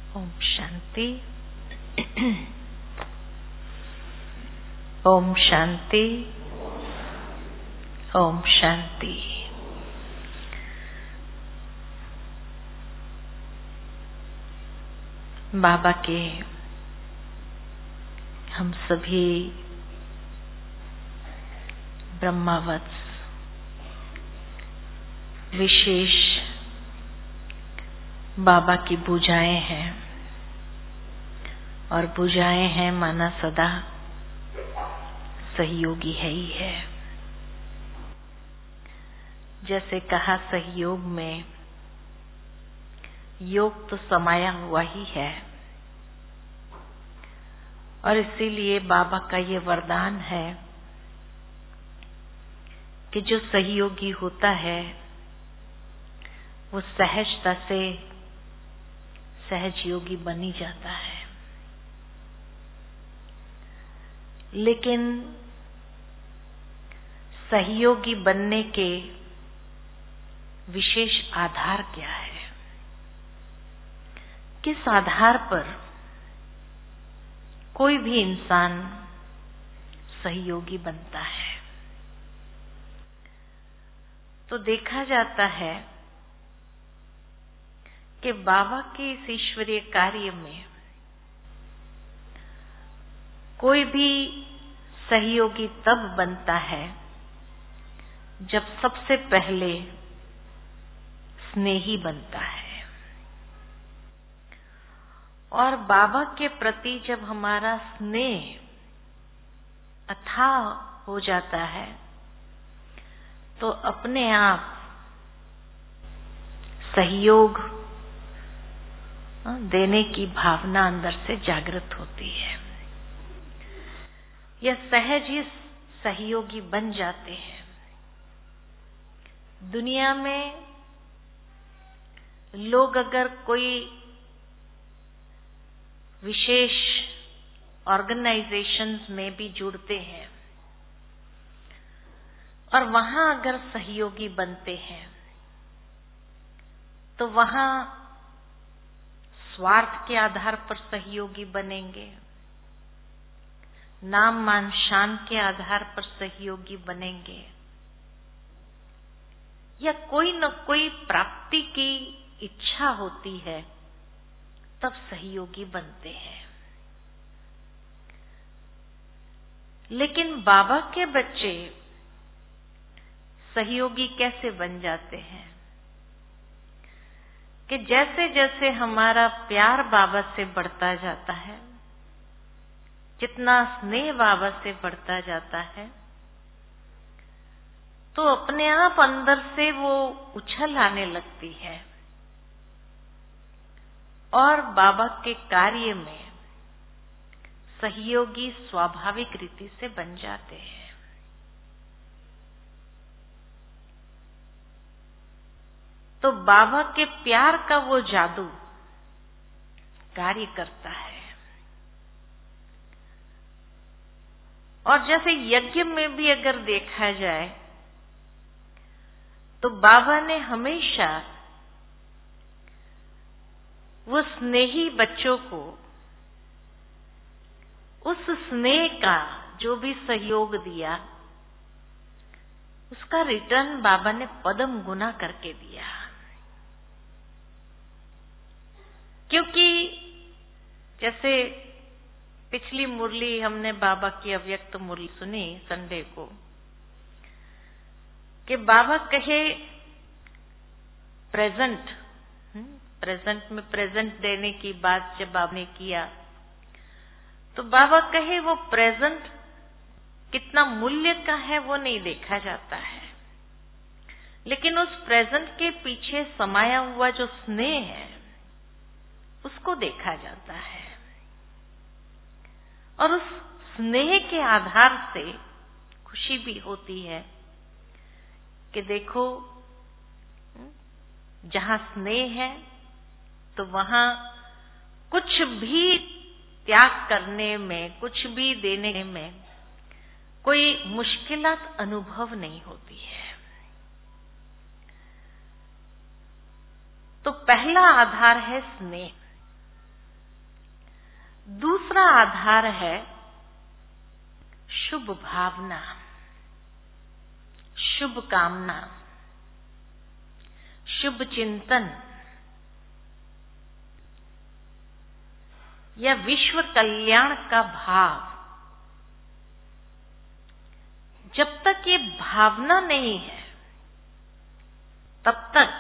ओम शांति। ओम शांति। ओम शांति। बाबा के हम सभी ब्रह्मावत्स विशेष बाबा की पूजाएं हैं और पूजाएं हैं माना सदा सहयोगी है ही है। जैसे कहा सहयोग में योग तो समाया हुआ ही है और इसीलिए बाबा का ये वरदान है कि जो सहयोगी होता है वो सहजता से सहज योगी बनी जाता है। लेकिन सहयोगी बनने के विशेष आधार क्या है? किस आधार पर कोई भी इंसान सहयोगी बनता है? तो देखा जाता है कि बाबा के इस ईश्वरीय कार्य में कोई भी सहयोगी तब बनता है जब सबसे पहले स्नेही बनता है। और बाबा के प्रति जब हमारा स्नेह अथाह हो जाता है तो अपने आप सहयोग देने की भावना अंदर से जागृत होती है। यह सहज ही सहयोगी बन जाते हैं। दुनिया में लोग अगर कोई विशेष ऑर्गेनाइजेशंस में भी जुड़ते हैं और वहां अगर सहयोगी बनते हैं तो वहां स्वार्थ के आधार पर सहयोगी बनेंगे, नाम मान शान के आधार पर सहयोगी बनेंगे या कोई न कोई प्राप्ति की इच्छा होती है तब सहयोगी बनते हैं। लेकिन बाबा के बच्चे सहयोगी कैसे बन जाते हैं कि जैसे जैसे हमारा प्यार बाबा से बढ़ता जाता है, जितना स्नेह बाबा से बढ़ता जाता है, तो अपने आप अंदर से वो उछल आने लगती है और बाबा के कार्य में सहयोगी स्वाभाविक रीति से बन जाते हैं। तो बाबा के प्यार का वो जादू कार्य करता है। और जैसे यज्ञ में भी अगर देखा जाए तो बाबा ने हमेशा वो स्नेही बच्चों को उस स्नेह का जो भी सहयोग दिया उसका रिटर्न बाबा ने पदम गुना करके दिया। क्योंकि जैसे पिछली मुरली हमने बाबा की अव्यक्त मुरली सुनी संडे को कि बाबा कहे प्रेजेंट में प्रेजेंट देने की बात जब आपने किया तो बाबा कहे वो प्रेजेंट कितना मूल्य का है वो नहीं देखा जाता है, लेकिन उस प्रेजेंट के पीछे समाया हुआ जो स्नेह है उसको देखा जाता है। और उस स्नेह के आधार से खुशी भी होती है कि देखो जहां स्नेह है तो वहां कुछ भी त्याग करने में, कुछ भी देने में कोई मुश्किलात अनुभव नहीं होती है। तो पहला आधार है स्नेह। दूसरा आधार है शुभ भावना, शुभ कामना, शुभ चिंतन या विश्व कल्याण का भाव। जब तक ये भावना नहीं है तब तक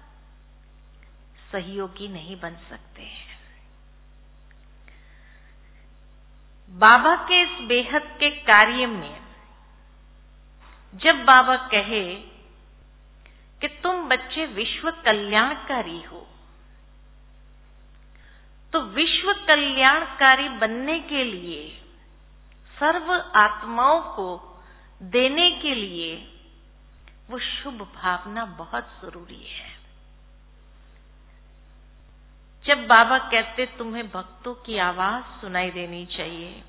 सहयोगी नहीं बन सकते हैं। बाबा के इस बेहद के कार्य में जब बाबा कहे कि तुम बच्चे विश्व कल्याणकारी हो, तो विश्व कल्याणकारी बनने के लिए, सर्व आत्माओं को देने के लिए वो शुभ भावना बहुत जरूरी है। जब बाबा कहते तुम्हें भक्तों की आवाज सुनाई देनी चाहिए,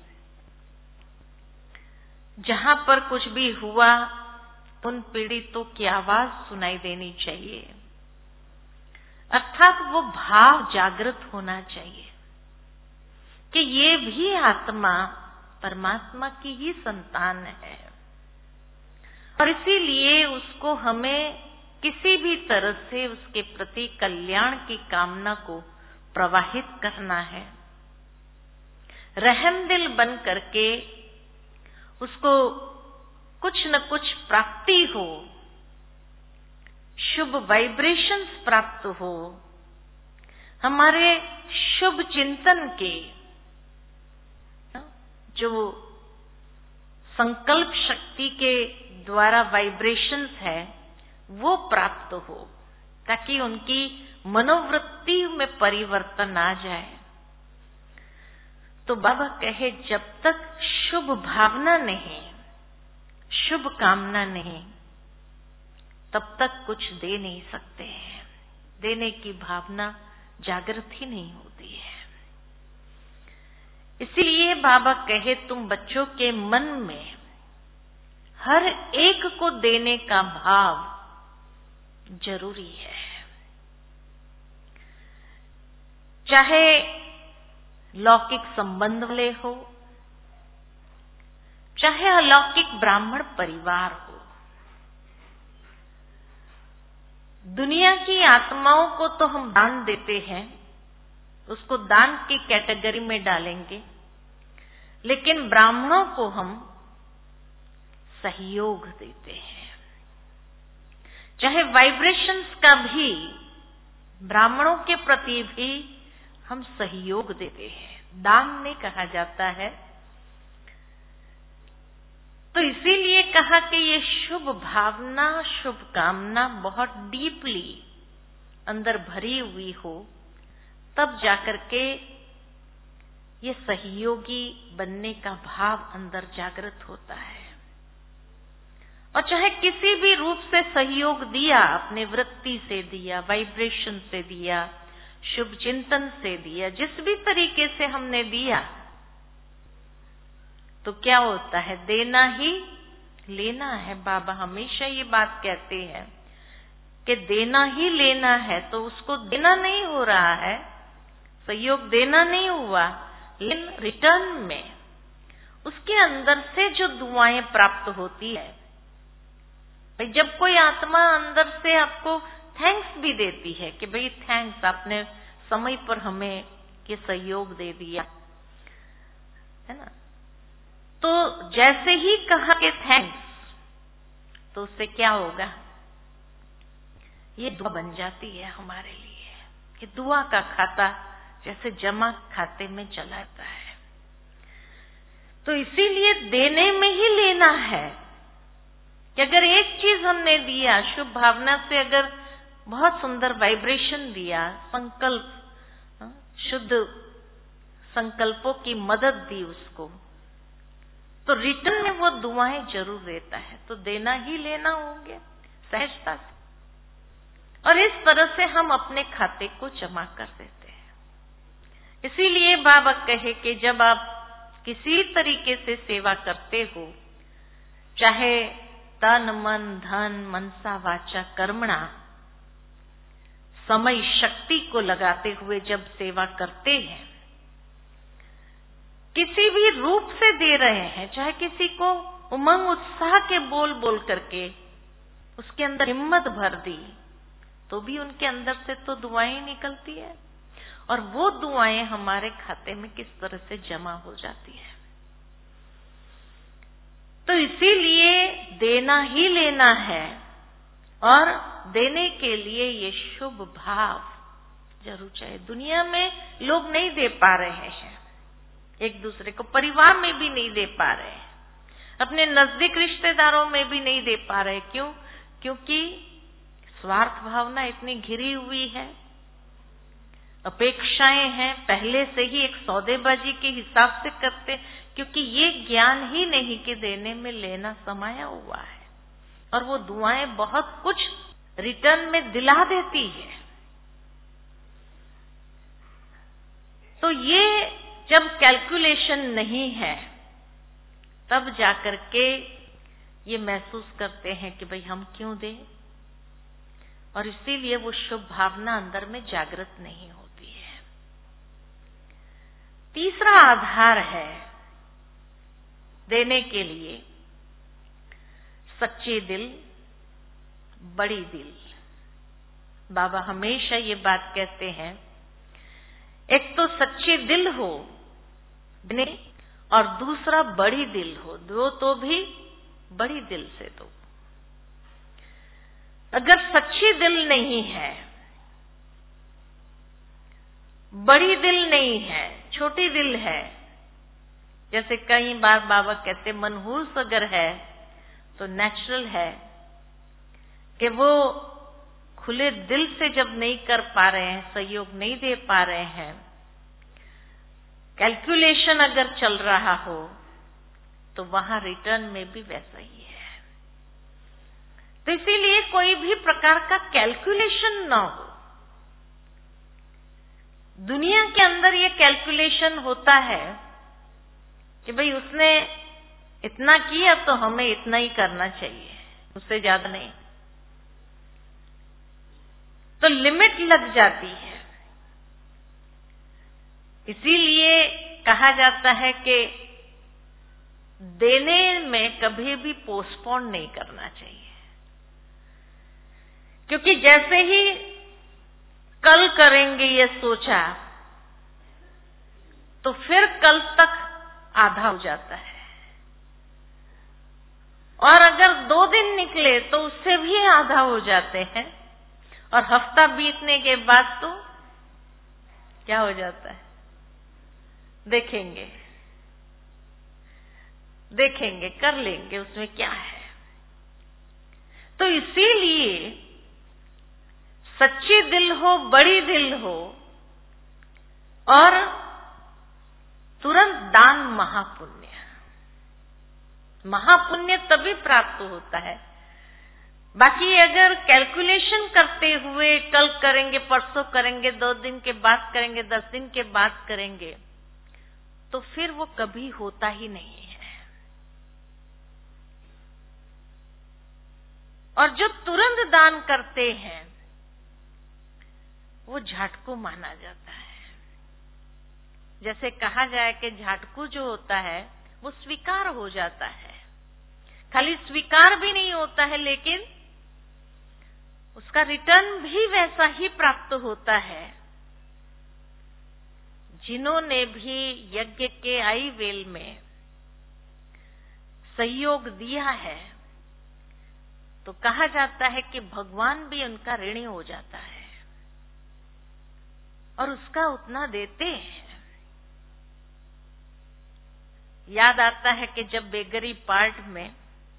जहां पर कुछ भी हुआ उन पीड़ितों की आवाज सुनाई देनी चाहिए, अर्थात वो भाव जागृत होना चाहिए कि ये भी आत्मा परमात्मा की ही संतान है और इसीलिए उसको हमें किसी भी तरह से उसके प्रति कल्याण की कामना को प्रवाहित करना है। रहम दिल बन करके उसको कुछ न कुछ प्राप्ति हो, शुभ वाइब्रेशंस प्राप्त हो, हमारे शुभ चिंतन के जो संकल्प शक्ति के द्वारा वाइब्रेशंस है वो प्राप्त हो, ताकि उनकी मनोवृत्ति में परिवर्तन आ जाए। तो बाबा कहे जब तक शुभ भावना नहीं, शुभ कामना नहीं, तब तक कुछ दे नहीं सकते हैं। देने की भावना जागृत ही नहीं होती है। इसीलिए बाबा कहे तुम बच्चों के मन में हर एक को देने का भाव जरूरी है। चाहे लौकिक संबंध वाले हो, चाहे अलौकिक ब्राह्मण परिवार हो, दुनिया की आत्माओं को तो हम दान देते हैं, उसको दान की कैटेगरी में डालेंगे, लेकिन ब्राह्मणों को हम सहयोग देते हैं। चाहे वाइब्रेशंस का भी ब्राह्मणों के प्रति भी हम सहयोग देते हैं, दान नहीं कहा जाता है। तो इसीलिए कहा कि ये शुभ भावना, शुभ कामना बहुत डीपली अंदर भरी हुई हो, तब जाकर के ये सहयोगी बनने का भाव अंदर जागृत होता है। और चाहे किसी भी रूप से सहयोग दिया, अपने वृत्ति से दिया, वाइब्रेशन से दिया, शुभ चिंतन से दिया, जिस भी तरीके से हमने दिया, तो क्या होता है, देना ही लेना है। बाबा हमेशा ये बात कहते हैं कि देना ही लेना है, तो उसको देना नहीं हो रहा है, सहयोग देना नहीं हुआ, लेकिन रिटर्न में उसके अंदर से जो दुआएं प्राप्त होती है। भाई जब कोई आत्मा अंदर से आपको थैंक्स भी देती है कि भाई थैंक्स, आपने समय पर हमें ये सहयोग दे दिया, है ना, तो जैसे ही कहा कि थैंक्स, तो उससे क्या होगा, ये दुआ बन जाती है हमारे लिए। कि दुआ का खाता जैसे जमा खाते में चला जाता है। तो इसीलिए देने में ही लेना है कि अगर एक चीज हमने दिया, शुभ भावना से अगर बहुत सुंदर वाइब्रेशन दिया, संकल्प, शुद्ध संकल्पों की मदद दी उसको, तो रिटर्न में वो दुआएं जरूर देता है। तो देना ही लेना होंगे सहजता से, और इस तरह से हम अपने खाते को जमा कर देते हैं। इसीलिए बाबा कहे कि जब आप किसी तरीके से सेवा करते हो, चाहे तन मन धन मनसा वाचा कर्मणा, समय शक्ति को लगाते हुए जब सेवा करते हैं, किसी भी रूप से दे रहे हैं, चाहे किसी को उमंग उत्साह के बोल बोल करके उसके अंदर हिम्मत भर दी, तो भी उनके अंदर से तो दुआएं निकलती है, और वो दुआएं हमारे खाते में किस तरह से जमा हो जाती है। तो इसीलिए देना ही लेना है, और देने के लिए ये शुभ भाव जरूर चाहिए। दुनिया में लोग नहीं दे पा रहे हैं एक दूसरे को, परिवार में भी नहीं दे पा रहे हैं, अपने नजदीक रिश्तेदारों में भी नहीं दे पा रहे। क्यों? क्योंकि स्वार्थ भावना इतनी घिरी हुई है, अपेक्षाएं हैं, पहले से ही एक सौदेबाजी के हिसाब से करते, क्योंकि ये ज्ञान ही नहीं कि देने में लेना समाया हुआ है, और वो दुआएं बहुत कुछ रिटर्न में दिला देती है। तो ये जब कैलकुलेशन नहीं है, तब जाकर के ये महसूस करते हैं कि भाई हम क्यों दें, और इसीलिए वो शुभ भावना अंदर में जागृत नहीं होती है। तीसरा आधार है देने के लिए सच्चे दिल, बड़ी दिल। बाबा हमेशा ये बात कहते हैं, एक तो सच्चे दिल हो देने, और दूसरा बड़ी दिल हो, दो तो भी बड़ी दिल से दो। अगर सच्ची दिल नहीं है, बड़ी दिल नहीं है, छोटी दिल है, जैसे कई बार बाबा कहते मनहूस अगर है तो नेचुरल है कि वो खुले दिल से जब नहीं कर पा रहे हैं, सहयोग नहीं दे पा रहे हैं, कैलकुलेशन अगर चल रहा हो, तो वहां रिटर्न में भी वैसा ही है। तो इसीलिए कोई भी प्रकार का कैलकुलेशन ना हो। दुनिया के अंदर ये कैलकुलेशन होता है कि भाई उसने इतना किया तो हमें इतना ही करना चाहिए, उससे ज्यादा नहीं। तो लिमिट लग जाती है। इसीलिए कहा जाता है कि देने में कभी भी पोस्टपोन नहीं करना चाहिए, क्योंकि जैसे ही कल करेंगे ये सोचा, तो फिर कल तक आधा हो जाता है, और अगर 2 दिन निकले तो उससे भी आधा हो जाते हैं, और हफ्ता बीतने के बाद तो क्या हो जाता है, देखेंगे कर लेंगे, उसमें क्या है। तो इसीलिए सच्ची दिल हो, बड़ी दिल हो, और तुरंत दान महापुण्य तभी प्राप्त होता है। बाकी अगर कैलकुलेशन करते हुए कल करेंगे, परसों करेंगे, 2 दिन के बाद करेंगे, 10 दिन के बाद करेंगे, तो फिर वो कभी होता ही नहीं है। और जो तुरंत दान करते हैं वो झाटकू माना जाता है। जैसे कहा जाए कि झाटकू जो होता है वो स्वीकार हो जाता है, खाली स्वीकार भी नहीं होता है, लेकिन उसका रिटर्न भी वैसा ही प्राप्त होता है। जिन्होंने भी यज्ञ के आई वेल में सहयोग दिया है, तो कहा जाता है कि भगवान भी उनका ऋणी हो जाता है, और उसका उतना देते हैं। याद आता है कि जब बेगरी पार्ट में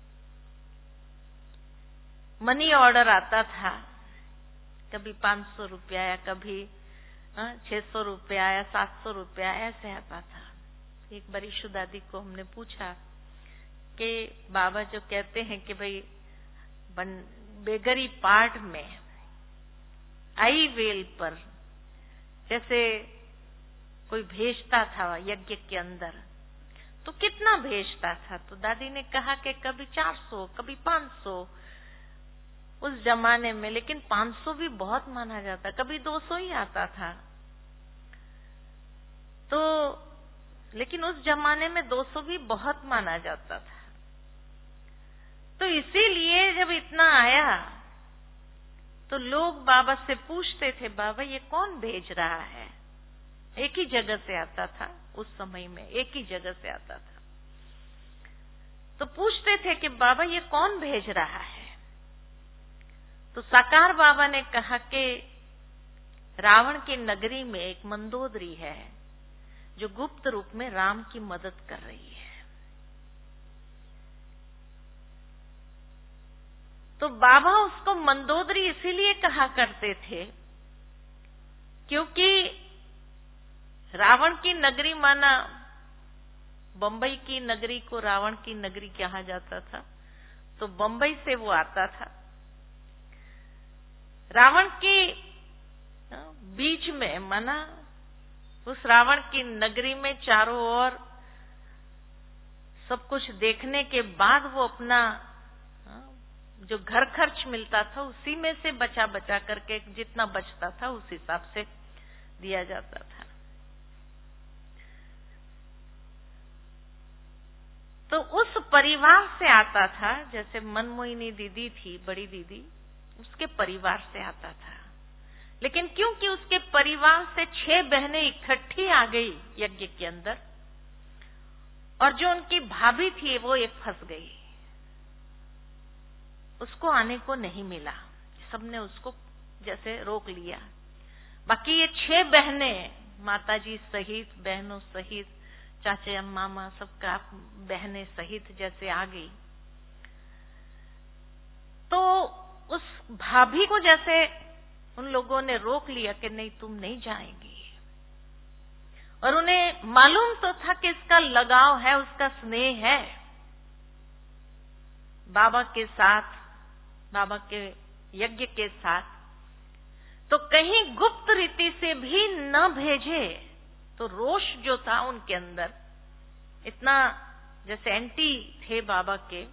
मनी ऑर्डर आता था, कभी 500 रुपया या कभी 600 रुपया या 700 रुपया ऐसे आता था। एक बार ईशु दादी को हमने पूछा कि बाबा जो कहते हैं कि भाई बेगरी पार्ट में आई वेल पर जैसे कोई भेजता था यज्ञ के अंदर, तो कितना भेजता था? तो दादी ने कहा कि कभी 400, कभी 500 उस जमाने में, लेकिन 500 भी बहुत माना जाता, कभी 200 ही आता था। तो लेकिन उस जमाने में 200 भी बहुत माना जाता था। तो इसीलिए जब इतना आया तो लोग बाबा से पूछते थे, बाबा ये कौन भेज रहा है? एक ही जगह से आता था उस समय में, एक ही जगह से आता था। तो पूछते थे कि बाबा ये कौन भेज रहा है? तो साकार बाबा ने कहा कि रावण की नगरी में एक मंदोदरी है जो गुप्त रूप में राम की मदद कर रही है। तो बाबा उसको मंदोदरी इसीलिए कहा करते थे क्योंकि रावण की नगरी माना बंबई की नगरी को रावण की नगरी कहा जाता था, तो बंबई से वो आता था। रावण के बीच में माना उस रावण की नगरी में चारों ओर सब कुछ देखने के बाद वो अपना जो घर खर्च मिलता था उसी में से बचा बचा करके जितना बचता था उस हिसाब से दिया जाता था। तो उस परिवार से आता था, जैसे मनमोहिनी दीदी थी, बड़ी दीदी, उसके परिवार से आता था। लेकिन क्योंकि उसके परिवार से 6 बहनें इकट्ठी आ गई यज्ञ के अंदर, और जो उनकी भाभी थी वो एक फंस गई, उसको आने को नहीं मिला। सबने उसको जैसे रोक लिया। बाकी ये 6 बहनें माताजी सहित, बहनों सहित, चाचे मामा सबका बहनें सहित जैसे आ गई। तो उस भाभी को जैसे उन लोगों ने रोक लिया कि नहीं तुम नहीं जाएंगी, और उन्हें मालूम तो था कि इसका लगाव है, उसका स्नेह है बाबा के साथ, बाबा के यज्ञ के साथ। तो कहीं गुप्त रीति से भी न भेजे तो रोष जो था उनके अंदर, इतना जैसे एंटी थे बाबा के,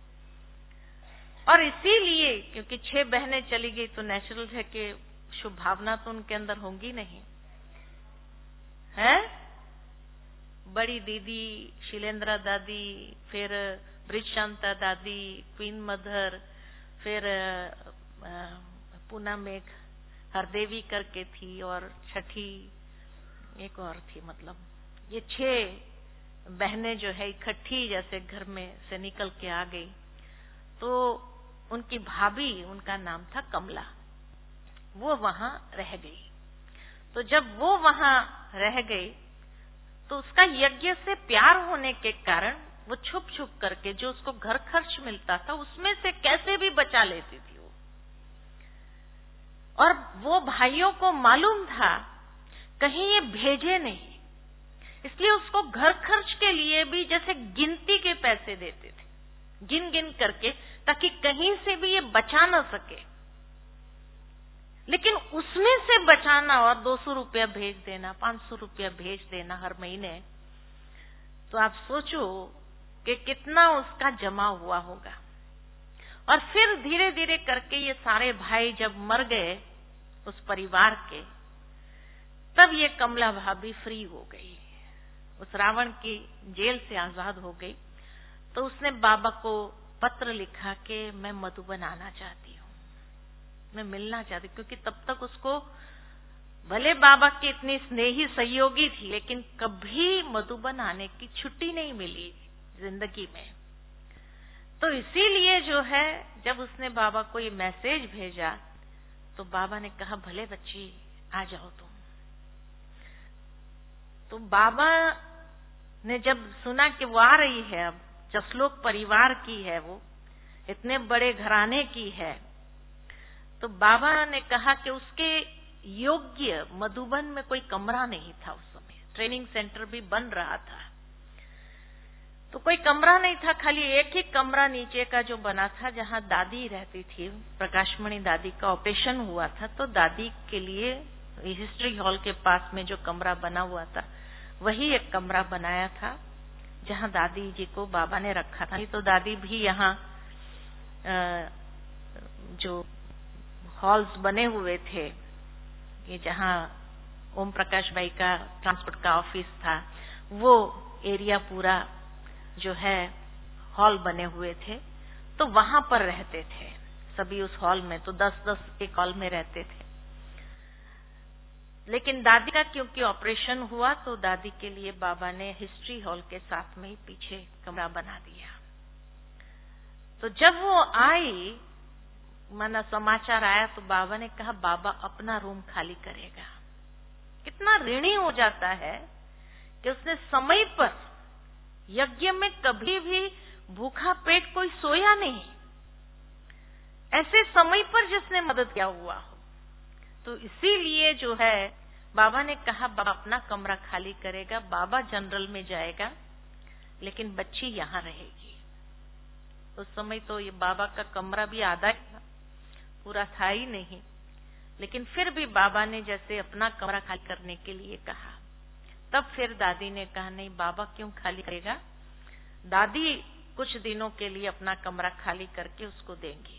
और इसीलिए क्योंकि 6 बहनें चली गई तो नेचुरल है कि शुभ भावना तो उनके अंदर होंगी नहीं है। बड़ी दीदी शीलेंद्रा दादी, फिर ब्रिजशांता दादी, क्वीन मदर, फिर पूना में हरदेवी करके थी, और छठी एक और थी। मतलब ये 6 बहनें जो है इकट्ठी जैसे घर में से निकल के आ गई। तो उनकी भाभी, उनका नाम था कमला, वो वहां रह गई। तो जब वो वहां रह गई तो उसका यज्ञ से प्यार होने के कारण वो छुप छुप करके जो उसको घर खर्च मिलता था उसमें से कैसे भी बचा लेती थी वो। और वो भाइयों को मालूम था कहीं ये भेजे नहीं, इसलिए उसको घर खर्च के लिए भी जैसे गिनती के पैसे देते थे, गिन गिन करके, ताकि कहीं से भी ये बचा न सके। लेकिन उसमें से बचाना और 200 रुपया भेज देना, 500 रुपया भेज देना हर महीने, तो आप सोचो कि कितना उसका जमा हुआ होगा। और फिर धीरे धीरे करके ये सारे भाई जब मर गए उस परिवार के, तब ये कमला भाभी फ्री हो गई, उस रावण की जेल से आजाद हो गई। तो उसने बाबा को पत्र लिखा कि मैं मधुबन आना चाहती हूँ, मैं मिलना चाहती, क्योंकि तब तक उसको भले बाबा की इतनी स्नेही सहयोगी थी, लेकिन कभी मधुबन आने की छुट्टी नहीं मिली जिंदगी में। तो इसीलिए जो है जब उसने बाबा को ये मैसेज भेजा तो बाबा ने कहा भले बच्ची आ जाओ तुम। तो बाबा ने जब सुना कि वो आ रही है, अब जसलोक परिवार की है, वो इतने बड़े घराने की है, तो बाबा ने कहा कि उसके योग्य मधुबन में कोई कमरा नहीं था। उस समय ट्रेनिंग सेंटर भी बन रहा था, तो कोई कमरा नहीं था, खाली एक ही कमरा नीचे का जो बना था जहां दादी रहती थी। प्रकाशमणि दादी का ऑपरेशन हुआ था, तो दादी के लिए हिस्ट्री हॉल के पास में जो कमरा बना हुआ था वही एक कमरा बनाया था जहां दादी जी को बाबा ने रखा था। तो दादी भी यहाँ जो हॉल्स बने हुए थे, ये जहां ओम प्रकाश भाई का ट्रांसपोर्ट का ऑफिस था, वो एरिया पूरा जो है हॉल बने हुए थे, तो वहां पर रहते थे सभी उस हॉल में। तो 10-10 एक हॉल में रहते थे। लेकिन दादी का क्योंकि ऑपरेशन हुआ तो दादी के लिए बाबा ने हिस्ट्री हॉल के साथ में ही पीछे कमरा बना दिया। तो जब वो आई, माना समाचार आया, तो बाबा ने कहा बाबा अपना रूम खाली करेगा। कितना ऋणी हो जाता है कि उसने समय पर, यज्ञ में कभी भी भूखा पेट कोई सोया नहीं, ऐसे समय पर जिसने मदद किया हुआ हो। तो इसीलिए जो है बाबा ने कहा बाबा अपना कमरा खाली करेगा, बाबा जनरल में जाएगा, लेकिन बच्ची यहाँ रहेगी। उस समय तो ये बाबा का कमरा भी आधा पूरा था ही नहीं, लेकिन फिर भी बाबा ने जैसे अपना कमरा खाली करने के लिए कहा, तब फिर दादी ने कहा नहीं बाबा क्यों खाली करेगा, दादी कुछ दिनों के लिए अपना कमरा खाली करके उसको देंगी।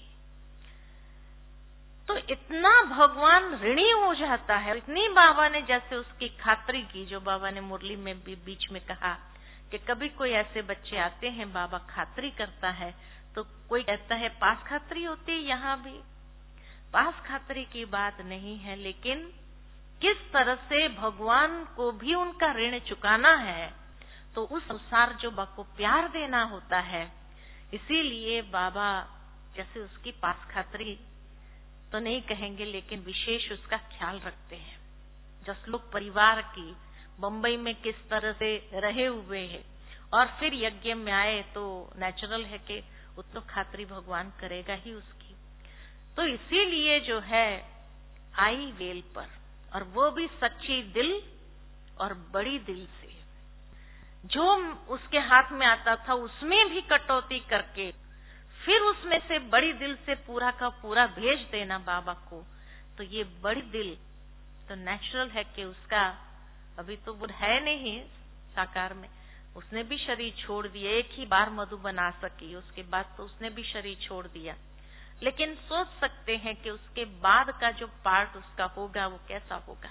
तो इतना भगवान ऋणी हो जाता है, इतनी बाबा ने जैसे उसकी खातरी की, जो बाबा ने मुरली में भी बीच में कहा कि कभी कोई ऐसे बच्चे आते हैं बाबा खातरी करता है, तो कोई कहता है पास खातरी होती है, यहाँ भी पास खातरी की बात नहीं है, लेकिन किस तरह से भगवान को भी उनका ऋण चुकाना है, तो उस अनुसार जो बाबा को प्यार देना होता है। इसीलिए बाबा जैसे उसकी पास खातरी तो नहीं कहेंगे, लेकिन विशेष उसका ख्याल रखते हैं। जस लोग परिवार की बंबई में किस तरह से रहे हुए हैं और फिर यज्ञ में आए, तो नेचुरल है कि उतना खातरी भगवान करेगा ही उसकी। तो इसीलिए जो है आई वेल पर, और वो भी सच्ची दिल और बड़ी दिल से, जो उसके हाथ में आता था उसमें भी कटौती करके फिर उसमें से बड़ी दिल से पूरा का पूरा भेज देना बाबा को। तो ये बड़ी दिल तो नेचुरल है कि उसका अभी तो बुद्ध है नहीं साकार में, उसने भी शरीर छोड़ दिया, एक ही बार मधु बना सकी, उसके बाद तो उसने भी शरीर छोड़ दिया। लेकिन सोच सकते हैं कि उसके बाद का जो पार्ट उसका होगा वो कैसा होगा,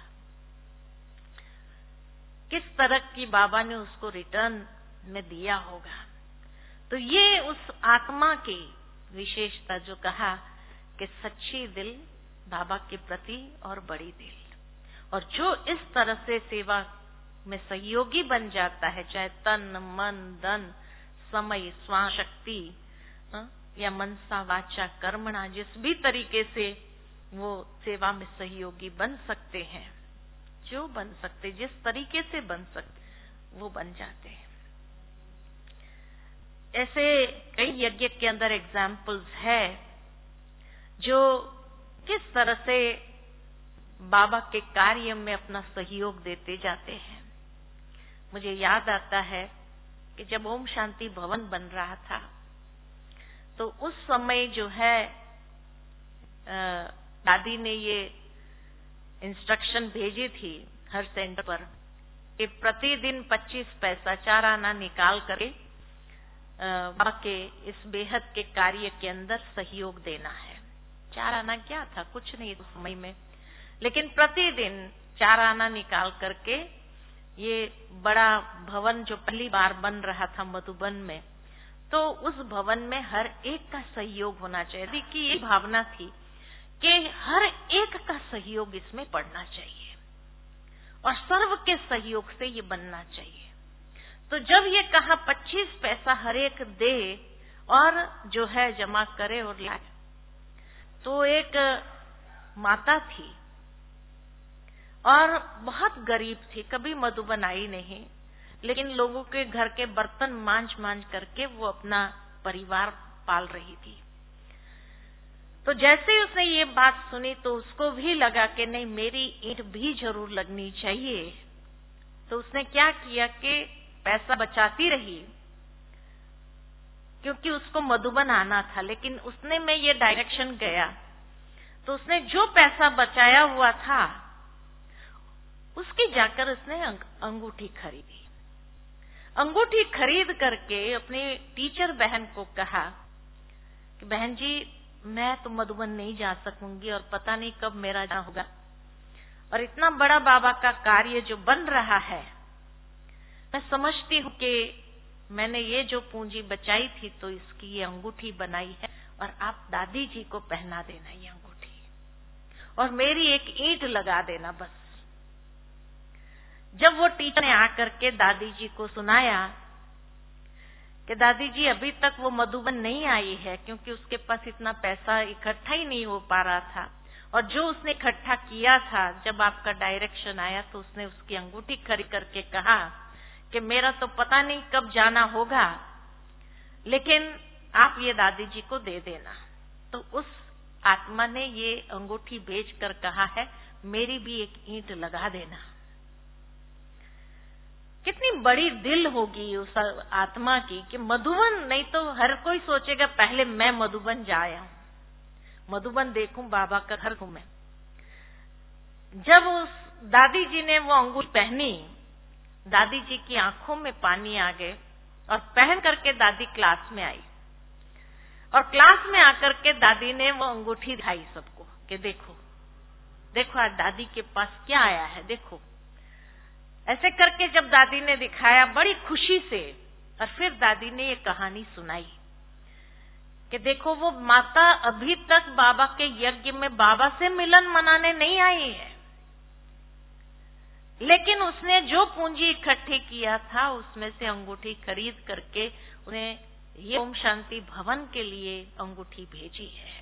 किस तरह की बाबा ने उसको रिटर्न में दिया होगा। तो ये उस आत्मा की विशेषता जो कहा कि सच्ची दिल बाबा के प्रति और बड़ी दिल, और जो इस तरह से सेवा में सहयोगी बन जाता है, चाहे तन मन धन समय स्वाशक्ति या मनसा वाचा कर्मणा, जिस भी तरीके से वो सेवा में सहयोगी बन सकते हैं, जो बन सकते, जिस तरीके से बन सकते वो बन जाते हैं। ऐसे कई यज्ञ के अंदर एग्जाम्पल्स है जो किस तरह से बाबा के कार्य में अपना सहयोग देते जाते हैं। मुझे याद आता है कि जब ओम शांति भवन बन रहा था, तो उस समय जो है दादी ने ये इंस्ट्रक्शन भेजी थी हर सेंटर पर कि प्रतिदिन 25 पैसा 4 आना निकाल करके बाबा के इस बेहद के कार्य के अंदर सहयोग देना है। 4 आना क्या था, कुछ नहीं उस समय में, लेकिन प्रतिदिन 4 आना निकाल करके ये बड़ा भवन जो पहली बार बन रहा था मधुबन में, तो उस भवन में हर एक का सहयोग होना चाहिए। देखिए ये भावना थी कि हर एक का सहयोग इसमें पड़ना चाहिए और सर्व के सहयोग से ये बनना चाहिए। तो जब ये कहा 25 पैसा हर एक दे और जो है जमा करे और लाए, तो एक माता थी और बहुत गरीब थी, कभी मधुबन आई नहीं, लेकिन लोगों के घर के बर्तन मांझ मांझ करके वो अपना परिवार पाल रही थी। तो जैसे ही उसने ये बात सुनी तो उसको भी लगा कि नहीं मेरी ईंट भी जरूर लगनी चाहिए। तो उसने क्या किया कि पैसा बचाती रही, क्योंकि उसको मधुबन आना था, लेकिन उसने में ये डायरेक्शन गया, तो उसने जो पैसा बचाया हुआ था उसकी जाकर उसने अंगूठी खरीदी। अंगूठी खरीद करके अपनी टीचर बहन को कहा कि बहन जी मैं तो मधुबन नहीं जा सकूंगी और पता नहीं कब मेरा जाना होगा, और इतना बड़ा बाबा का कार्य जो बन रहा है, मैं समझती हूँ कि मैंने ये जो पूंजी बचाई थी तो इसकी ये अंगूठी बनाई है और आप दादी जी को पहना देना ये अंगूठी, और मेरी एक ईंट लगा देना बस। जब वो टीचर ने आकर के दादी जी को सुनाया कि दादी जी अभी तक वो मधुबन नहीं आई है, क्योंकि उसके पास इतना पैसा इकट्ठा ही नहीं हो पा रहा था, और जो उसने इकट्ठा किया था जब आपका डायरेक्शन आया तो उसने उसकी अंगूठी खरीद करके कहा कि मेरा तो पता नहीं कब जाना होगा, लेकिन आप ये दादी जी को दे देना। तो उस आत्मा ने ये अंगूठी भेजकर कहा है मेरी भी एक ईंट लगा देना। कितनी बड़ी दिल होगी उस आत्मा की कि मधुबन, नहीं तो हर कोई सोचेगा पहले मैं मधुबन जाया, मधुबन देखूं, बाबा का घर घूमे। जब उस दादी जी ने वो अंगूठी पहनी, दादी जी की आंखों में पानी आ गए और पहन करके दादी क्लास में आई, और क्लास में आकर के दादी ने वो अंगूठी दिखाई सबको कि देखो देखो आज दादी के पास क्या आया है, देखो। ऐसे करके जब दादी ने दिखाया बड़ी खुशी से, और फिर दादी ने ये कहानी सुनाई कि देखो वो माता अभी तक बाबा के यज्ञ में बाबा से मिलन मनाने नहीं आई है, लेकिन उसने जो पूंजी इकट्ठी किया था उसमें से अंगूठी खरीद करके उन्हें ये ओम शांति भवन के लिए अंगूठी भेजी है।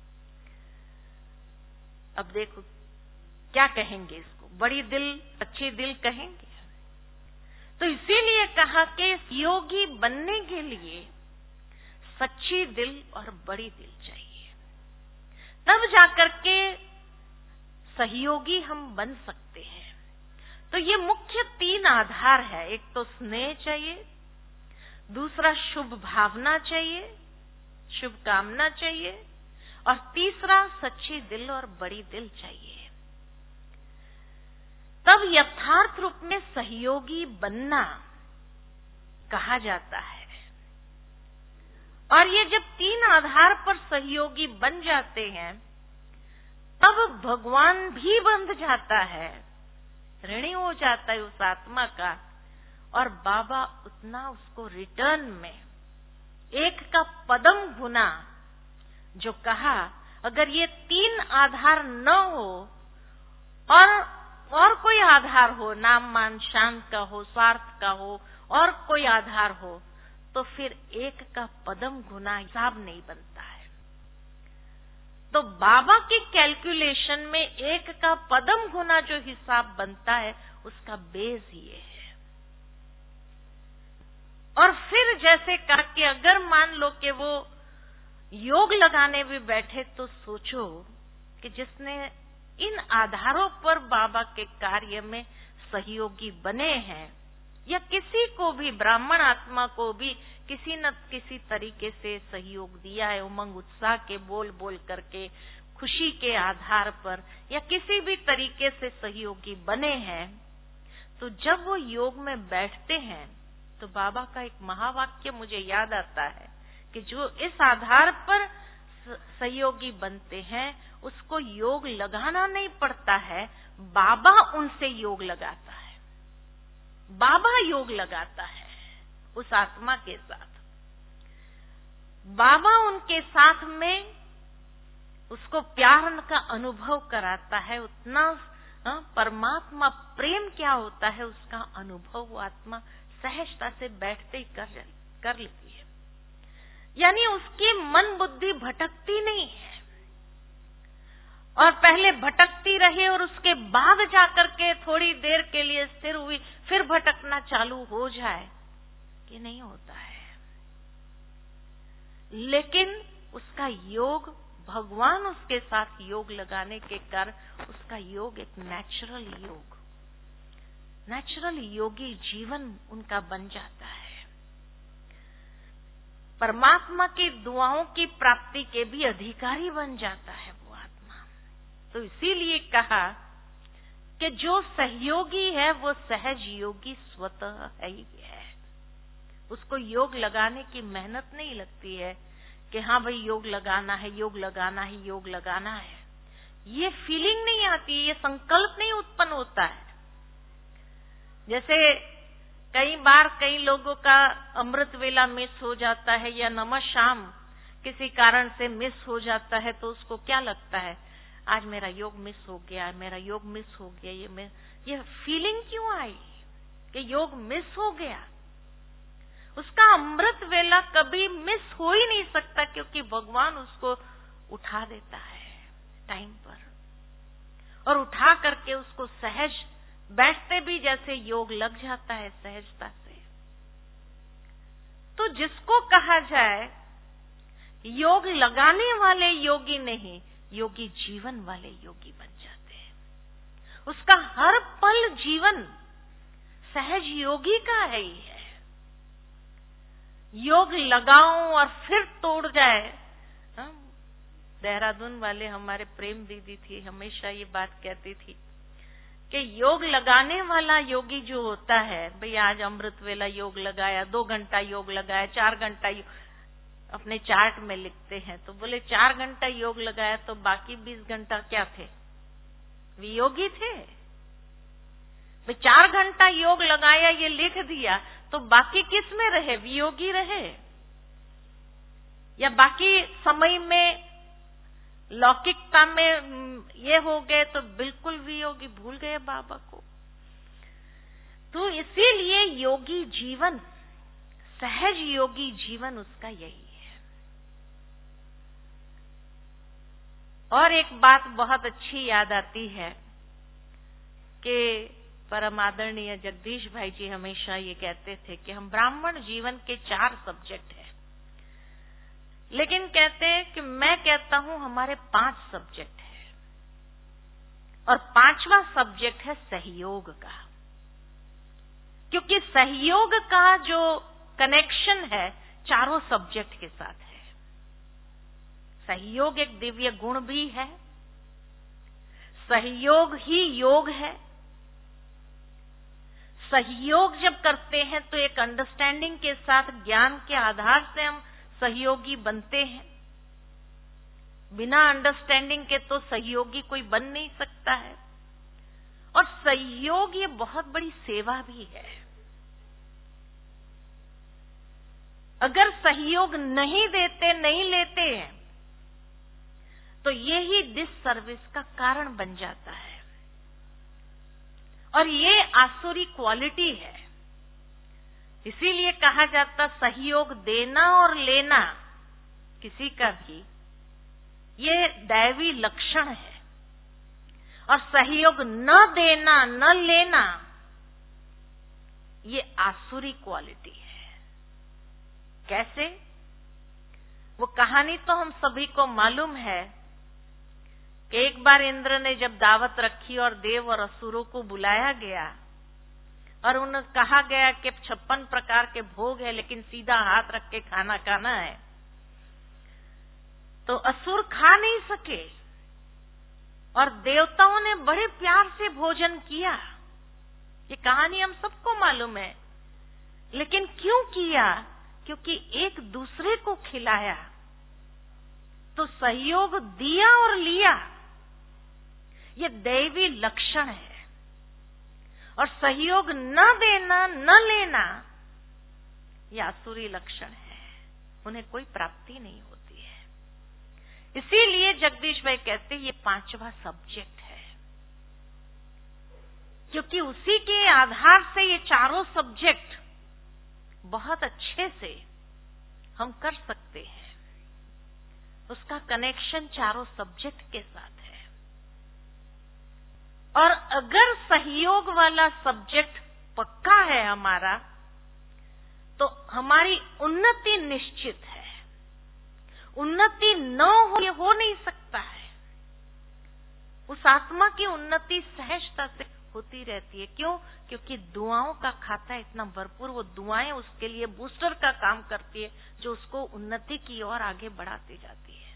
अब देखो क्या कहेंगे इसको, बड़ी दिल, अच्छी दिल कहेंगे। तो इसीलिए कहा कि योगी बनने के लिए सच्ची दिल और बड़ी दिल चाहिए, तब जाकर के सहयोगी हम बन सकते हैं। तो ये मुख्य 3 आधार है, एक तो स्नेह चाहिए, दूसरा शुभ भावना चाहिए, शुभ कामना चाहिए, और तीसरा सच्ची दिल और बड़ी दिल चाहिए। तब यथार्थ रूप में सहयोगी बनना कहा जाता है। और ये जब 3 आधार पर सहयोगी बन जाते हैं तब भगवान भी बंध जाता है, ऋणी हो जाता है उस आत्मा का, और बाबा उतना उसको रिटर्न में 1 का पदम गुना, जो कहा अगर ये 3 आधार न हो और कोई आधार हो, नाम मान शांत का हो, स्वार्थ का हो, और कोई आधार हो, तो फिर 1 का पदम गुना हिसाब नहीं बनता है। तो बाबा की कैलकुलेशन में 1 का पदम गुना जो हिसाब बनता है उसका बेस ये है। और फिर जैसे कहा कि अगर मान लो कि वो योग लगाने भी बैठे तो सोचो कि जिसने इन आधारों पर बाबा के कार्य में सहयोगी बने हैं, या किसी को भी, ब्राह्मण आत्मा को भी किसी न किसी तरीके से सहयोग दिया है, उमंग उत्साह के बोल बोल करके, खुशी के आधार पर, या किसी भी तरीके से सहयोगी बने हैं, तो जब वो योग में बैठते हैं तो बाबा का एक महावाक्य मुझे याद आता है कि जो इस आधार पर सहयोगी बनते हैं उसको योग लगाना नहीं पड़ता है, बाबा उनसे योग लगाता है, बाबा योग लगाता है उस आत्मा के साथ। बाबा उनके साथ में उसको प्यार का अनुभव कराता है, उतना परमात्मा प्रेम क्या होता है उसका अनुभव वो आत्मा सहजता से बैठते ही कर लेती है। यानी उसकी मन बुद्धि भटकती नहीं है, और पहले भटकती रही और उसके बाद जाकर के थोड़ी देर के लिए स्थिर हुई, फिर भटकना चालू हो जाए, कि नहीं होता है। लेकिन उसका योग, भगवान उसके साथ योग लगाने के कारण उसका योग एक नेचुरल योगी जीवन उनका बन जाता है। परमात्मा की दुआओं की प्राप्ति के भी अधिकारी बन जाता है वो आत्मा। तो इसीलिए कहा कि जो सहयोगी है वो सहज योगी स्वतः है ही है। उसको योग लगाने की मेहनत नहीं लगती है कि हाँ भाई योग लगाना है, योग लगाना है, योग लगाना है। ये फीलिंग नहीं आती, ये संकल्प नहीं उत्पन्न होता है। जैसे कई बार कई लोगों का अमृत वेला मिस हो जाता है या नमः शाम किसी कारण से मिस हो जाता है, तो उसको क्या लगता है, आज मेरा योग मिस हो गया, मेरा योग मिस हो गया। ये फीलिंग क्यों आई कि योग मिस हो गया? उसका अमृत वेला कभी मिस हो ही नहीं सकता, क्योंकि भगवान उसको उठा देता है टाइम पर, और उठा करके उसको सहज बैठते भी जैसे योग लग जाता है सहजता से। तो जिसको कहा जाए योग लगाने वाले योगी नहीं, योगी जीवन वाले योगी बन जाते हैं। उसका हर पल जीवन सहज योगी का है ही है। योग लगाओ और फिर तोड़ जाए। देहरादून वाले हमारे प्रेम दीदी थी, हमेशा ये बात कहती थी कि योग लगाने वाला योगी जो होता है, भाई आज अमृत वेला योग लगाया, 2 घंटा योग लगाया, 4 घंटा अपने चार्ट में लिखते हैं, तो बोले 4 घंटा योग लगाया तो बाकी 20 घंटा क्या थे, वियोगी थे। भाई 4 घंटा योग लगाया ये लिख दिया, तो बाकी किस में रहे, वियोगी रहे, या बाकी समय में लौकिकता में ये हो गए तो बिल्कुल वियोगी, भूल गए बाबा को। तो इसीलिए योगी जीवन, सहज योगी जीवन उसका यही है। और एक बात बहुत अच्छी याद आती है कि परम आदरणीय जगदीश भाई जी हमेशा ये कहते थे कि हम ब्राह्मण जीवन के 4 सब्जेक्ट हैं, लेकिन कहते हैं कि मैं कहता हूं हमारे 5 सब्जेक्ट है, और 5वां सब्जेक्ट है सहयोग का। क्योंकि सहयोग का जो कनेक्शन है चारों सब्जेक्ट के साथ है। सहयोग एक दिव्य गुण भी है, सहयोग ही योग है। सहयोग जब करते हैं तो एक अंडरस्टैंडिंग के साथ, ज्ञान के आधार से हम सहयोगी बनते हैं। बिना अंडरस्टैंडिंग के तो सहयोगी कोई बन नहीं सकता है। और सहयोग ये बहुत बड़ी सेवा भी है। अगर सहयोग नहीं देते, नहीं लेते हैं, तो यही डिससर्विस का कारण बन जाता है। और ये आसुरी क्वालिटी है। इसीलिए कहा जाता सहयोग देना और लेना किसी का भी, ये दैवी लक्षण है। और सहयोग न देना न लेना ये आसुरी क्वालिटी है। कैसे? वो कहानी तो हम सभी को मालूम है कि एक बार इंद्र ने जब दावत रखी और देव और असुरों को बुलाया गया और उन्हें कहा गया कि 56 प्रकार के भोग है, लेकिन सीधा हाथ रख के खाना खाना है, तो असुर खा नहीं सके और देवताओं ने बड़े प्यार से भोजन किया। ये कहानी हम सबको मालूम है। लेकिन क्यों किया? क्योंकि एक दूसरे को खिलाया, तो सहयोग दिया और लिया, ये दैवी लक्षण है। और सहयोग न देना न लेना यह आसुरी लक्षण है। उन्हें कोई प्राप्ति नहीं होती है। इसीलिए जगदीश भाई कहते ये 5वां सब्जेक्ट है, क्योंकि उसी के आधार से ये चारों सब्जेक्ट बहुत अच्छे से हम कर सकते हैं। उसका कनेक्शन चारों सब्जेक्ट के साथ है। और अगर सहयोग वाला सब्जेक्ट पक्का है हमारा, तो हमारी उन्नति निश्चित है। उन्नति न हो ये हो नहीं सकता है। उस आत्मा की उन्नति सहजता से होती रहती है। क्यों? क्योंकि दुआओं का खाता इतना भरपूर, वो दुआएं उसके लिए बूस्टर का काम करती है, जो उसको उन्नति की ओर आगे बढ़ाती जाती है।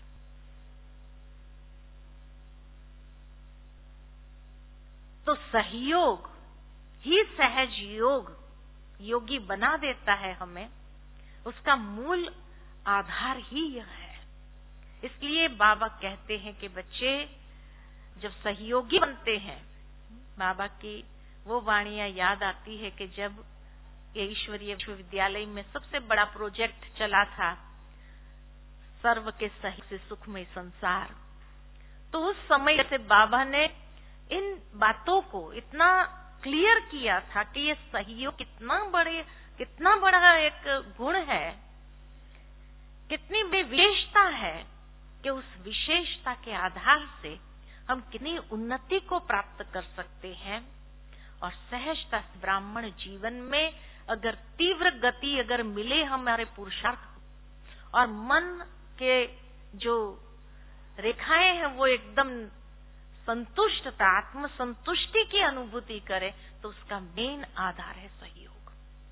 तो सहयोग ही सहज योग योगी बना देता है हमें। उसका मूल आधार ही यह है। इसलिए बाबा कहते हैं कि बच्चे जब सहयोगी बनते हैं, बाबा की वो वाणियां याद आती है कि जब ये ईश्वरीय विश्वविद्यालय में सबसे बड़ा प्रोजेक्ट चला था, सर्व के सहयोग से सुखमय संसार। तो उस समय से बाबा ने इन बातों को इतना क्लियर किया था कि ये सहयोग कितना बड़ा एक गुण है, कितनी बड़ी विशेषता है कि उस विशेषता के आधार से हम कितनी उन्नति को प्राप्त कर सकते हैं। और सहजता ब्राह्मण जीवन में अगर तीव्र गति अगर मिले हमारे पुरुषार्थ और मन के जो रेखाएं हैं वो एकदम संतुष्टता, आत्म संतुष्टि की अनुभूति करे, तो उसका मेन आधार है सहयोग।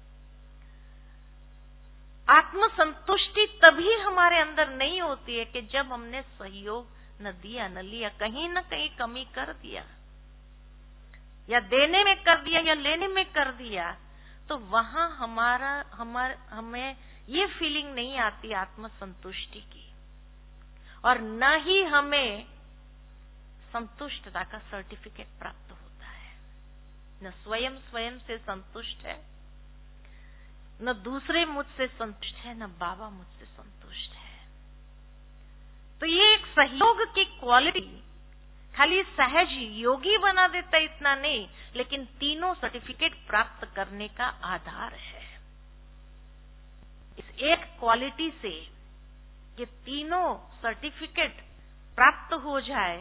आत्म संतुष्टि तभी हमारे अंदर नहीं होती है कि जब हमने सहयोग न दिया न लिया, कहीं न कहीं कमी कर दिया, या देने में कर दिया या लेने में कर दिया, तो वहां हमें ये फीलिंग नहीं आती आत्म संतुष्टि की, और न ही हमें संतुष्टता का सर्टिफिकेट प्राप्त होता है। न स्वयं से संतुष्ट है, न दूसरे मुझसे संतुष्ट है, न बाबा मुझसे संतुष्ट है। तो ये एक सहयोग की क्वालिटी खाली सहज योगी बना देता है इतना नहीं, लेकिन तीनों सर्टिफिकेट प्राप्त करने का आधार है। इस एक क्वालिटी से ये तीनों सर्टिफिकेट प्राप्त हो जाए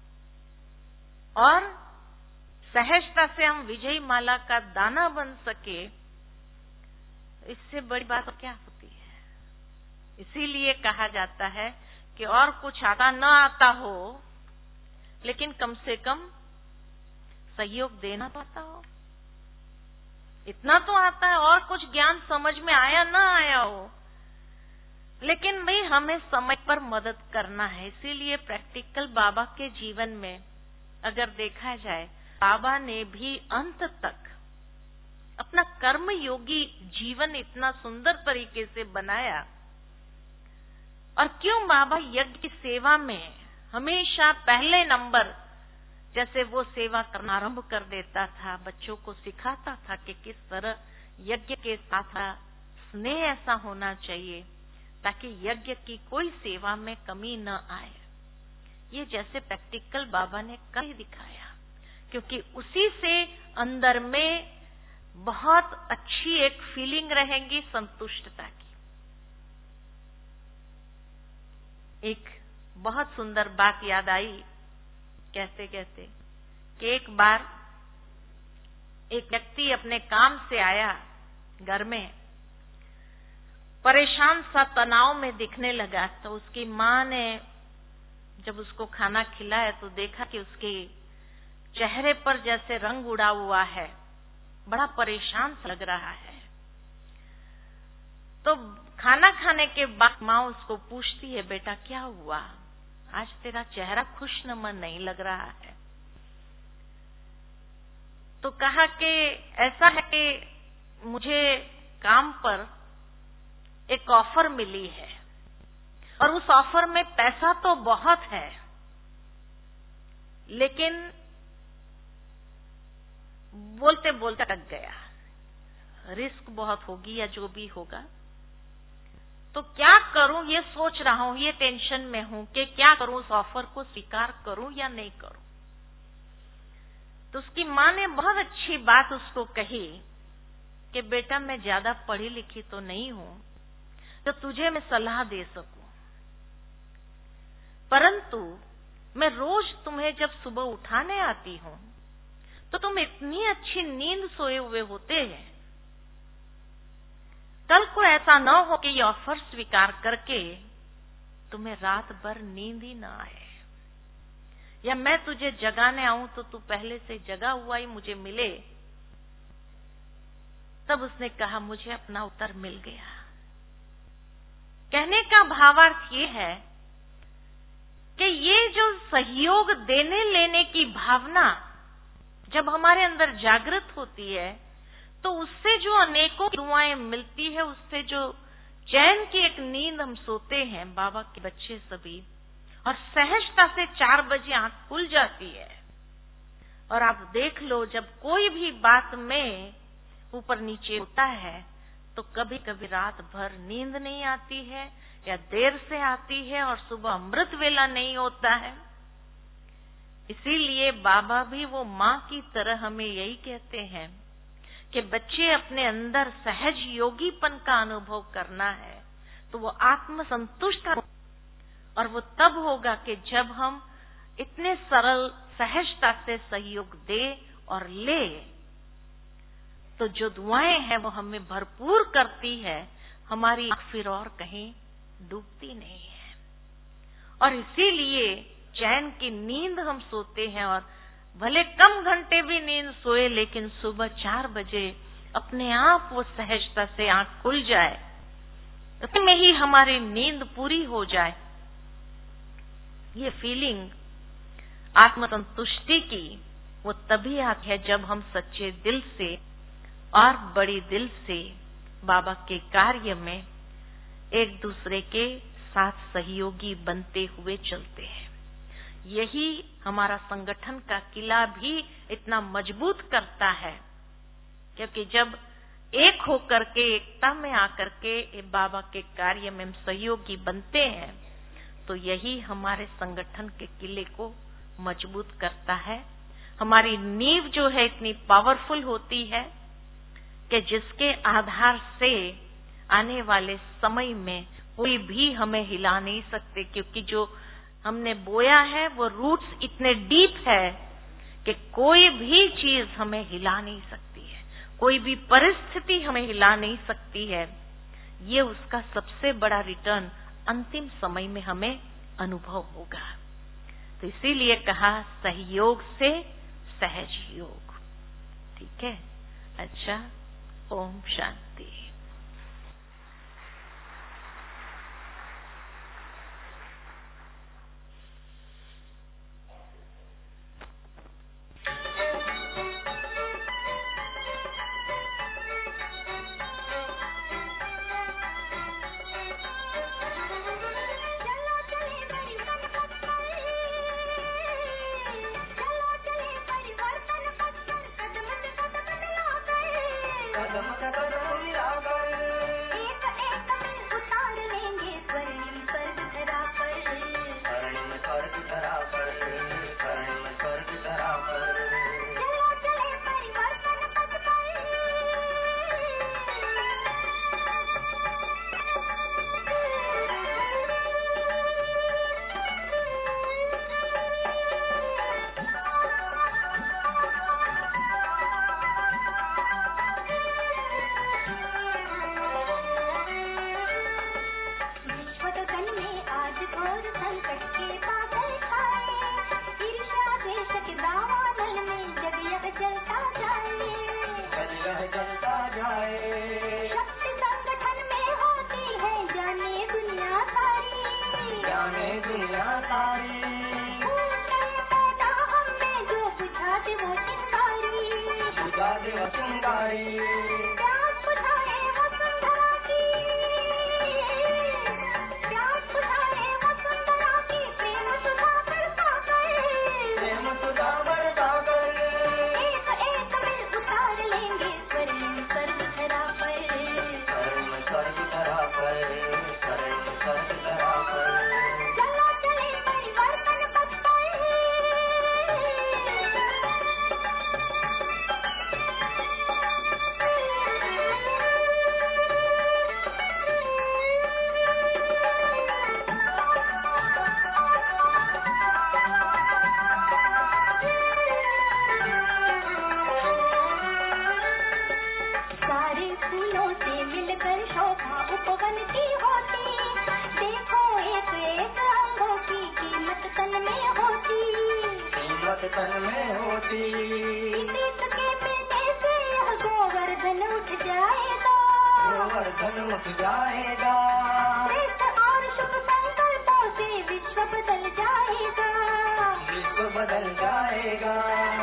और सहजता से हम विजयी माला का दाना बन सके, इससे बड़ी बात क्या होती है। इसीलिए कहा जाता है कि और कुछ आता न आता हो, लेकिन कम से कम सहयोग देना तो आता हो, इतना तो आता है। और कुछ ज्ञान समझ में आया ना आया हो, लेकिन भाई हमें समय पर मदद करना है। इसीलिए प्रैक्टिकल बाबा के जीवन में अगर देखा जाए, बाबा ने भी अंत तक अपना कर्म योगी जीवन इतना सुंदर तरीके से बनाया। और क्यों बाबा यज्ञ की सेवा में हमेशा पहले नंबर, जैसे वो सेवा करना आरंभ कर देता था, बच्चों को सिखाता था कि किस तरह यज्ञ के साथ स्नेह ऐसा होना चाहिए ताकि यज्ञ की कोई सेवा में कमी न आए। ये जैसे प्रैक्टिकल बाबा ने कर दिखाया, क्योंकि उसी से अंदर में बहुत अच्छी एक फीलिंग रहेगी संतुष्टता की। एक बहुत सुंदर बात याद आई कहते कहते कि एक बार एक व्यक्ति अपने काम से आया, घर में परेशान सा तनाव में दिखने लगा। तो उसकी माँ ने जब उसको खाना खिलाया तो देखा कि उसके चेहरे पर जैसे रंग उड़ा हुआ है, बड़ा परेशान सा लग रहा है। तो खाना खाने के बाद माँ उसको पूछती है, बेटा क्या हुआ, आज तेरा चेहरा खुशनुमा नहीं लग रहा है। तो कहा कि ऐसा है कि मुझे काम पर एक ऑफर मिली है और उस ऑफर में पैसा तो बहुत है, लेकिन बोलते बोलते अटक गया, रिस्क बहुत होगी या जो भी होगा, तो क्या करूं ये सोच रहा हूं, ये टेंशन में हूं कि क्या करूं, उस ऑफर को स्वीकार करूं या नहीं करूं। तो उसकी माँ ने बहुत अच्छी बात उसको कही कि बेटा मैं ज्यादा पढ़ी लिखी तो नहीं हूं तो तुझे मैं सलाह दे सकूं, परंतु मैं रोज तुम्हें जब सुबह उठाने आती हूं तो तुम इतनी अच्छी नींद सोए हुए होते हैं, कल को ऐसा न हो कि ये ऑफर स्वीकार करके तुम्हें रात भर नींद ही ना आए, या मैं तुझे जगाने आऊं तो तू पहले से जगा हुआ ही मुझे मिले। तब उसने कहा मुझे अपना उत्तर मिल गया। कहने का भावार्थ ये है कि ये जो सहयोग देने लेने की भावना जब हमारे अंदर जागृत होती है तो उससे जो अनेकों दुआएं मिलती है, उससे जो चैन की एक नींद हम सोते हैं, बाबा के बच्चे सभी, और सहजता से 4 बजे आंख खुल जाती है। और आप देख लो जब कोई भी बात में ऊपर नीचे होता है तो कभी कभी रात भर नींद नहीं आती है या देर से आती है और सुबह अमृत वेला नहीं होता है। इसीलिए बाबा भी वो माँ की तरह हमें यही कहते हैं कि बच्चे अपने अंदर सहज योगीपन का अनुभव करना है तो वो आत्म संतुष्ट, और वो तब होगा कि जब हम इतने सरल सहजता से सहयोग दे और ले तो जो दुआएं हैं वो हमें भरपूर करती है, हमारी आँख फिर और कहीं डूबती नहीं है। और इसीलिए चैन की नींद हम सोते हैं और भले कम घंटे भी नींद सोए लेकिन सुबह 4 बजे अपने आप वो सहजता से आँख खुल जाए, उसमें ही हमारी नींद पूरी हो जाए। ये फीलिंग आत्मसंतुष्टि की वो तभी आती है जब हम सच्चे दिल से और बड़ी दिल से बाबा के कार्य में एक दूसरे के साथ सहयोगी बनते हुए चलते हैं। यही हमारा संगठन का किला भी इतना मजबूत करता है, क्योंकि जब एक होकर के एकता में आकर के बाबा के कार्य में हम सहयोगी बनते हैं तो यही हमारे संगठन के किले को मजबूत करता है। हमारी नींव जो है इतनी पावरफुल होती है कि जिसके आधार से आने वाले समय में कोई भी हमें हिला नहीं सकते, क्योंकि जो हमने बोया है वो रूट्स इतने डीप है कि कोई भी चीज हमें हिला नहीं सकती है, कोई भी परिस्थिति हमें हिला नहीं सकती है। ये उसका सबसे बड़ा रिटर्न अंतिम समय में हमें अनुभव होगा। तो इसीलिए कहा सहयोग से सहज योग। ठीक है, अच्छा, ओम शांति। तन में होती गोवर्धन उठ जाएगा, गोवर्धन उठ जाएगा। और शुभ संकल्पों से विश्व बदल जाएगा, विश्व बदल जाएगा।